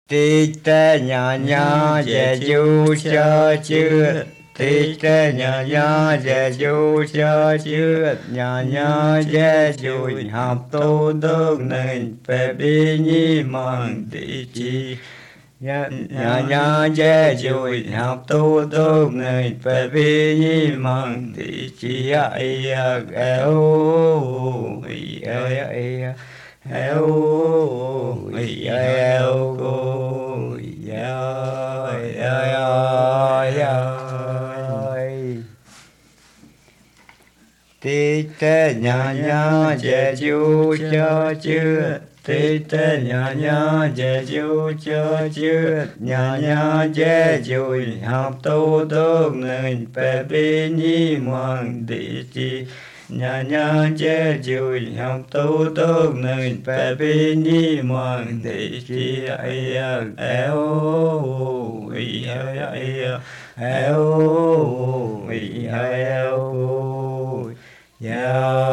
Tê tê nhà nhà dễ du cho chưa. Tê tê nhà nhà dễ du cho chưa. Nhà dễ du học tô đốc nên bè bì nhi mang tì chi. Nhà dễ du học tô đốc nên bè bì nhi mang tì chi. Ai eo ai eo eo cô tê tê nhà dễ du cho chưa. Tê tê nhà dễ du cho chưa. Nhà dễ du học tô đốc nên bè bì nhi mang tì chi. Nhà dễ du học tô đốc nên bè bì nhi mang tì chi. Ai eo eo eo eo